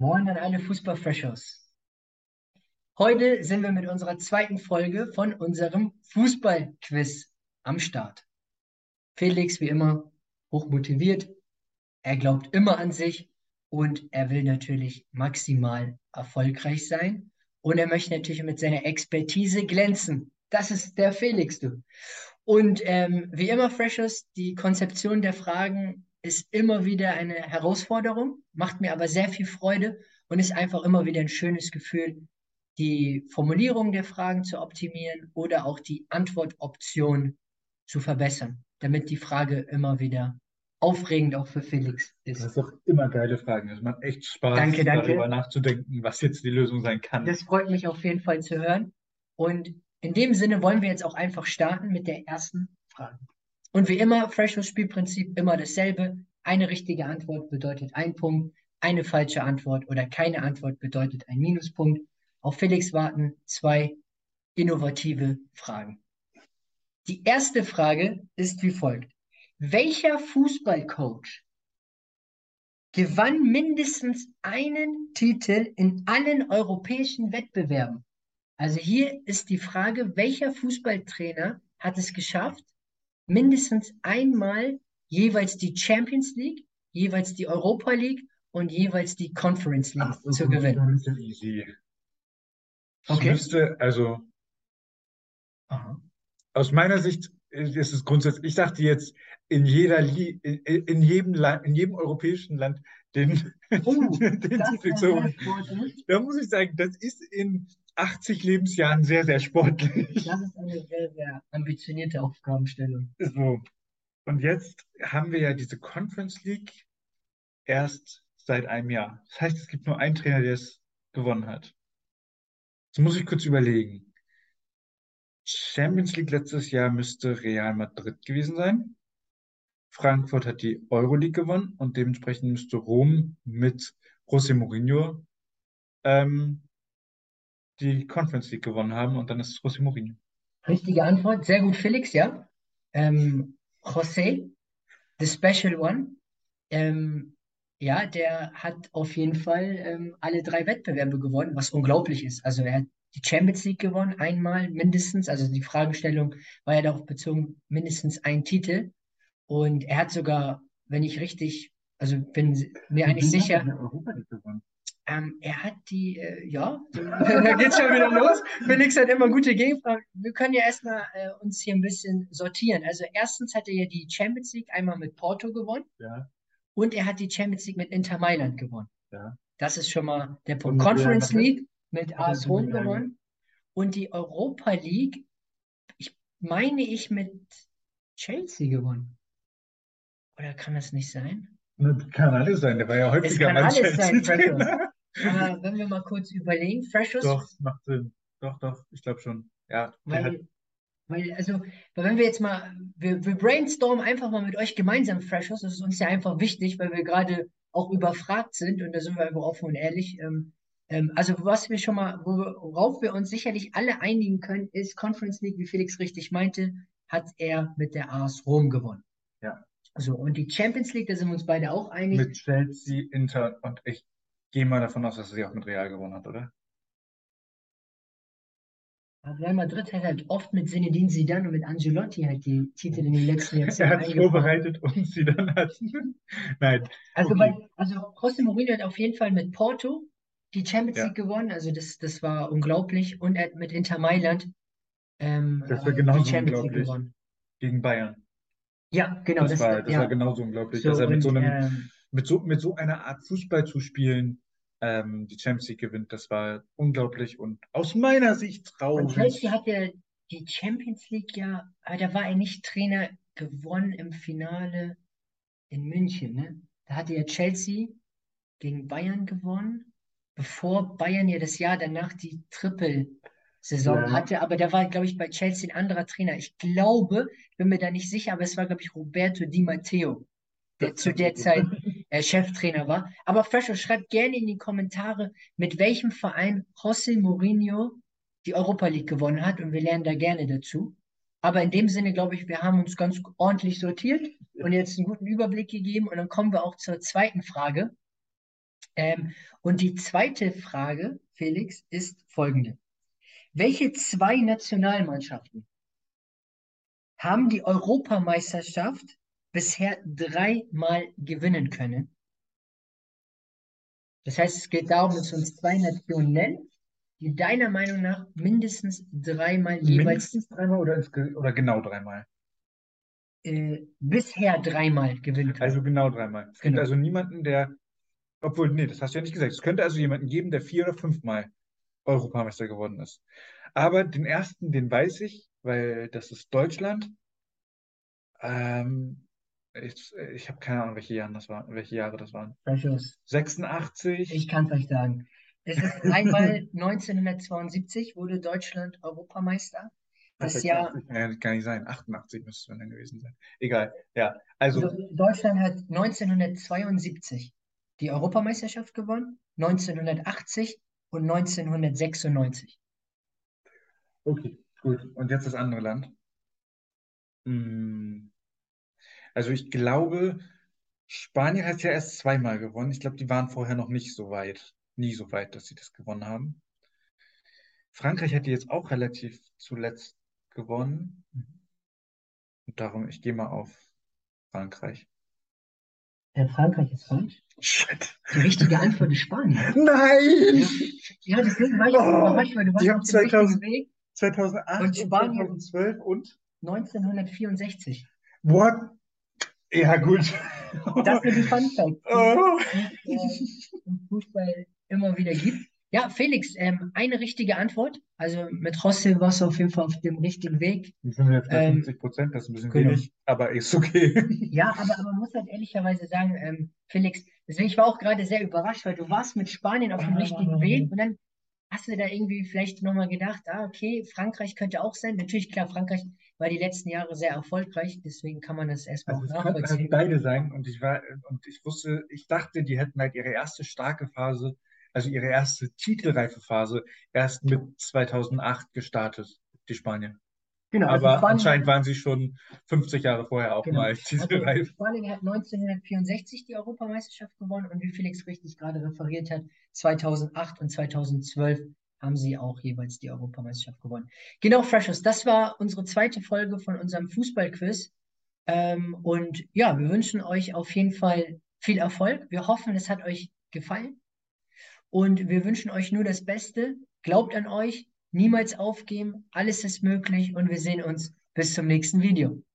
Moin an alle Fußballfreshers. Heute sind wir mit unserer zweiten Folge von unserem Fußballquiz am Start. Felix, wie immer, hochmotiviert. Er glaubt immer an sich und er will natürlich maximal erfolgreich sein. Und er möchte natürlich mit seiner Expertise glänzen. Das ist der Felix, du. Und wie immer, Freshers, die Konzeption der Fragen ist immer wieder eine Herausforderung, macht mir aber sehr viel Freude und ist einfach immer wieder ein schönes Gefühl, die Formulierung der Fragen zu optimieren oder auch die Antwortoption zu verbessern, damit die Frage immer wieder aufregend auch für Felix Du ist. hast doch immer geile Fragen. Es macht echt Danke, Spaß, darüber danke. nachzudenken, was jetzt die Lösung sein kann. Das freut mich auf jeden Fall zu hören. Und in dem Sinne wollen wir jetzt auch einfach starten mit der ersten Frage. Und wie immer, Freshers Spielprinzip immer dasselbe. Eine richtige Antwort bedeutet ein Punkt, eine falsche Antwort oder keine Antwort bedeutet ein Minuspunkt. Auf Felix warten zwei innovative Fragen. Die erste Frage ist wie folgt. Welcher Fußballcoach gewann mindestens einen Titel in allen europäischen Wettbewerben? Also hier ist die Frage, welcher Fußballtrainer hat es geschafft, mindestens einmal jeweils die Champions League, jeweils die Europa League und jeweils die Conference Ach League so, zu gut, gewinnen. dann ist ja easy. Ich Okay? müsste, also Aha. aus meiner Sicht ist es grundsätzlich, ich dachte jetzt in jedem Land, in jedem europäischen Land den, den Das ist Titel ein zu sehr holen. sportlich. Da muss ich sagen, das ist in 80 Lebensjahren sehr, sehr sportlich. Das ist eine sehr, sehr ambitionierte Aufgabenstellung. So. Und jetzt haben wir ja diese Conference League erst seit einem Jahr. Das heißt, es gibt nur einen Trainer, der es gewonnen hat. Jetzt muss ich kurz überlegen. Champions League letztes Jahr müsste Real Madrid gewesen sein. Frankfurt hat die Euroleague gewonnen und dementsprechend müsste Rom mit José Mourinho ähm, die Conference League gewonnen haben und dann ist es José Mourinho. Richtige Antwort. Sehr gut, Felix, ja. José, the special one. Ähm, ja, der hat auf jeden Fall alle drei Wettbewerbe gewonnen, was unglaublich ist. Also er hat die Champions League gewonnen, einmal mindestens. Also die Fragestellung war ja darauf bezogen, mindestens ein Titel. Und er hat sogar, wenn ich richtig, also bin mir Mit eigentlich wem hat er sicher, die Europa League gewonnen? er hat die, ja, da geht's schon wieder los. Felix hat immer gute Gegenfragen. Wir können ja erstmal uns hier ein bisschen sortieren. Also erstens hat er ja die Champions League einmal mit Porto gewonnen Ja, und er hat die Champions League mit Inter Mailand gewonnen. ja. Das ist schon mal der Und Punkt. mit Real Conference Madrid League mit hat er AS die Rom Medaille. gewonnen und die Europa League, ich meine ich mit Chelsea gewonnen. Oder kann das nicht sein? Das kann alles sein, der war ja Es häufiger kann beim alles sein, Freshers. Chelsea-Trainer. Aber wenn wir mal kurz überlegen, Freshers, Doch, macht Sinn. Doch, doch, ich glaube schon. Ja, der hat. weil, also, weil wenn wir jetzt mal, wir brainstormen einfach mal mit euch gemeinsam, Freshers, das ist uns ja einfach wichtig, weil wir gerade auch überfragt sind und da sind wir einfach offen und ehrlich. Also was wir schon mal, worauf wir uns sicherlich alle einigen können, ist Conference League, wie Felix richtig meinte, hat er mit der AS Rom gewonnen. Ja, So, und die Champions League, da sind wir uns beide auch einig. mit Chelsea, Inter und ich gehe mal davon aus, dass er sie auch mit Real gewonnen hat, oder? Real Madrid hat halt oft mit Zinedine Zidane und mit Ancelotti halt die Titel in den letzten Er Jahrzehnten hat es eingefahren. vorbereitet und sie dann hatten. Nein, Also, okay. also José Mourinho hat auf jeden Fall mit Porto die Champions League Ja, gewonnen. Also das war unglaublich. Und er hat mit Inter Mailand das war die genauso Champions League unglaublich gewonnen. gegen Bayern. Ja, genau, Das war ja. genauso unglaublich, So, dass er mit so und einem, mit so einer Art Fußball zu spielen, die Champions League gewinnt. Das war unglaublich und aus meiner Sicht bei Chelsea traurig. hat er die Champions League ja, aber da war er nicht Trainer gewonnen im Finale in München, ne? Da hatte ja Chelsea gegen Bayern gewonnen, bevor Bayern ja das Jahr danach die Trippelsaison Ja, hatte. Aber da war, glaube ich, bei Chelsea ein anderer Trainer. Ich glaube, ich bin mir da nicht sicher, aber es war, glaube ich, Roberto Di Matteo, der das zu kann der gut Zeit sein. Cheftrainer war. Aber Fresher, schreibt gerne in die Kommentare, mit welchem Verein José Mourinho die Europa League gewonnen hat und wir lernen da gerne dazu. Aber in dem Sinne, glaube ich, wir haben uns ganz ordentlich sortiert und jetzt einen guten Überblick gegeben und dann kommen wir auch zur zweiten Frage. Und die zweite Frage, Felix, ist folgende. Welche zwei Nationalmannschaften haben die Europameisterschaft bisher dreimal gewinnen können? Das heißt, es geht darum, dass wir uns zwei Nationen nennen, die deiner Meinung nach mindestens dreimal jeweils Mindestens dreimal oder genau dreimal? bisher dreimal gewinnen können. Also genau dreimal. Es gibt Genau. also niemanden, obwohl, nee, das hast du ja nicht gesagt. Es könnte also jemanden geben, der 4 oder 5 Mal Europameister geworden ist. Aber den ersten, den weiß ich, weil das ist Deutschland. Ähm, ich habe keine Ahnung, welche Jahre das waren. Precious. 86. Ich kann es euch sagen. Es ist einmal 1972 wurde Deutschland Europameister. Ach, Das Jahr, 86 kann ja gar nicht sein. 88 müsste es dann gewesen sein. Egal. Ja, also also, Deutschland hat 1972 die Europameisterschaft gewonnen, 1980 und 1996. okay, gut. Und jetzt das andere Land. Hm, also ich glaube, Spanien hat ja erst zweimal gewonnen. Ich glaube, die waren vorher noch nicht so weit. Nie so weit, dass sie das gewonnen haben. Frankreich hat die jetzt auch relativ zuletzt gewonnen. Und darum, ich gehe mal auf Frankreich. Frankreich ist falsch. Shit. Die richtige Antwort ist Spanien. Nein! Ja, deswegen war ich so Oh, überrascht, weil du warst die auf haben dem richtigen Weg. 2008 Und und Spanien 2012 und 1964. what? Ja, gut. Das sind die Fun Facts, Oh. die es im Fußball immer wieder gibt. Ja, Felix, eine richtige Antwort. Also mit José warst du auf jeden Fall auf dem richtigen Weg. Jetzt sind wir jetzt bei Ähm, 50%, das ist ein bisschen genau. wenig, aber ist okay. Ja, aber man muss halt ehrlicherweise sagen, Felix, deswegen ich war auch gerade sehr überrascht, weil du warst mit Spanien auf dem richtigen Weg und dann hast du da irgendwie vielleicht nochmal gedacht, okay, Frankreich könnte auch sein. Natürlich, klar, Frankreich war die letzten Jahre sehr erfolgreich, deswegen kann man das erstmal Also auch es könnten halt nachvollziehen. beide sein und ich wusste, ich dachte, die hätten halt ihre erste starke Phase, also ihre erste titelreife Phase erst mit 2008 gestartet, die Spanier. Genau, also Aber Spanien hat anscheinend waren sie schon 50 Jahre vorher auch Genau. mal Also titelreif. Spanien hat 1964 die Europameisterschaft gewonnen und wie Felix richtig gerade referiert hat, 2008 und 2012 haben sie auch jeweils die Europameisterschaft gewonnen. Genau, Freshers, das war unsere zweite Folge von unserem Fußballquiz. Und ja, wir wünschen euch auf jeden Fall viel Erfolg. Wir hoffen, es hat euch gefallen und wir wünschen euch nur das Beste. Glaubt an euch, niemals aufgeben, alles ist möglich und wir sehen uns bis zum nächsten Video.